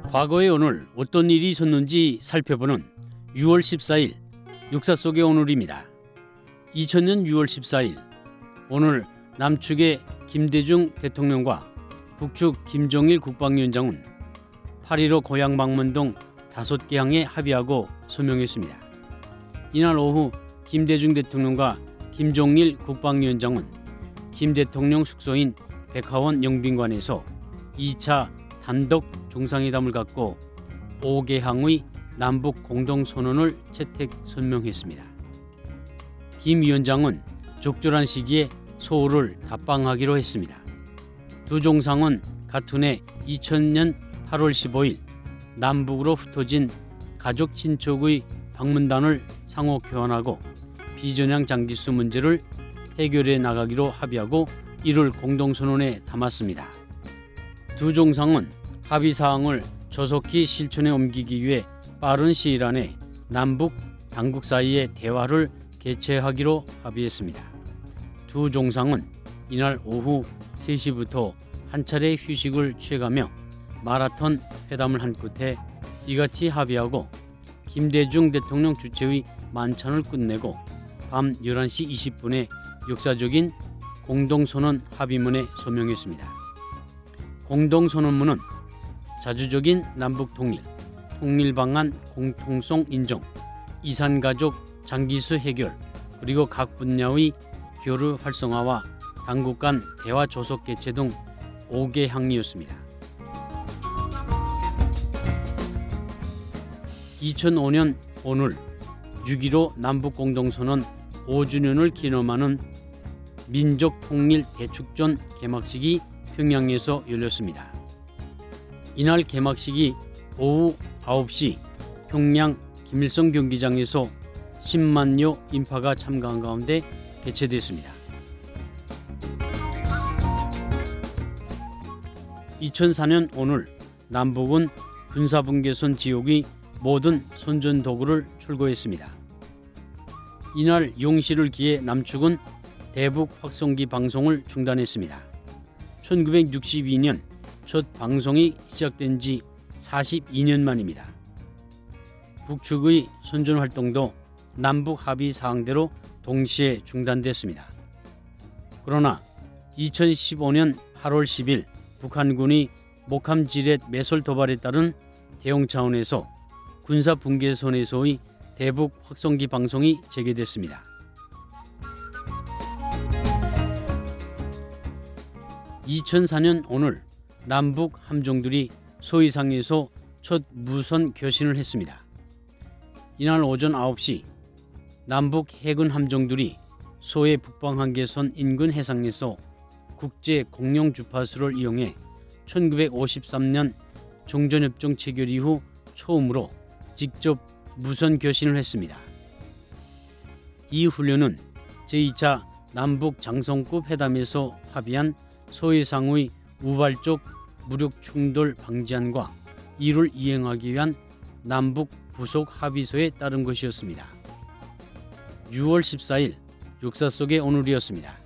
과거의 오늘 어떤 일이 있었는지 살펴보는 6월 14일 역사 속의 오늘입니다. 2000년 6월 14일 오늘 남측의 김대중 대통령과 북측 김정일 국방위원장은 8.15 고향 방문 등 5개 항에 합의하고 서명했습니다. 이날 오후 김대중 대통령과 김정일 국방위원장은 김 대통령 숙소인 백화원 영빈관에서 2차 단독 정상회담을 갖고 5개 항의 남북 공동선언을 채택 선명했습니다. 김 위원장은 적절한 시기에 서울을 답방하기로 했습니다. 두 정상은 같은 해 2000년 8월 15일 남북으로 흩어진 가족 친척의 방문단을 상호 교환하고 비전향 장기수 문제를 해결해 나가기로 합의하고 이를 공동선언에 담았습니다. 두 정상은 합의 사항을 조속히 실천에 옮기기 위해 빠른 시일 안에 남북 당국 사이의 대화를 개최하기로 합의했습니다. 두 정상은 이날 오후 3시부터 한 차례 휴식을 취해가며 마라톤 회담을 한 끝에 이같이 합의하고 김대중 대통령 주최의 만찬을 끝내고 밤 11시 20분에 역사적인 공동선언 합의문에 서명했습니다. 공동선언문은 자주적인 남북 통일, 통일방안 공통성 인정, 이산가족 장기수 해결, 그리고 각 분야의 교류 활성화와 당국 간 대화 조속 개최 등 5개 항이었습니다. 2005년 오늘 6.15 남북공동선언 5주년을 기념하는 민족통일대축전 개막식이 평양에서 열렸습니다. 이날 개막식이 오후 9시 평양 김일성 경기장에서 10만여 인파가 참가한 가운데 개최됐습니다. 2004년 오늘 남북은 군사분계선 지역의 모든 선전도구를 출고했습니다. 이날 용시를 기해 남측은 대북 확성기 방송을 중단했습니다. 1962년 첫 방송이 시작된 지 42년 만입니다. 북측의 선전 활동도 남북 합의 사항대로 동시에 중단됐습니다. 그러나 2015년 8월 10일 북한군이 목함 지렛 매설 도발에 따른 대응 차원에서 군사 분계선에서의 대북 확성기 방송이 재개됐습니다. 2004년 오늘 남북 함정들이 소위상에서 첫 무선 교신을 했습니다. 이날 오전 9시 남북 해군 함정들이 소해 북방한계선 인근 해상에서 국제 공영 주파수를 이용해 1953년 종전협정 체결 이후 처음으로 직접 무선 교신을 했습니다. 이 훈련은 제2차 남북 장성급 회담에서 합의한 소해상의 우발적 무력 충돌 방지안과 이를 이행하기 위한 남북 부속 합의서에 따른 것이었습니다. 6월 14일 역사 속의 오늘이었습니다.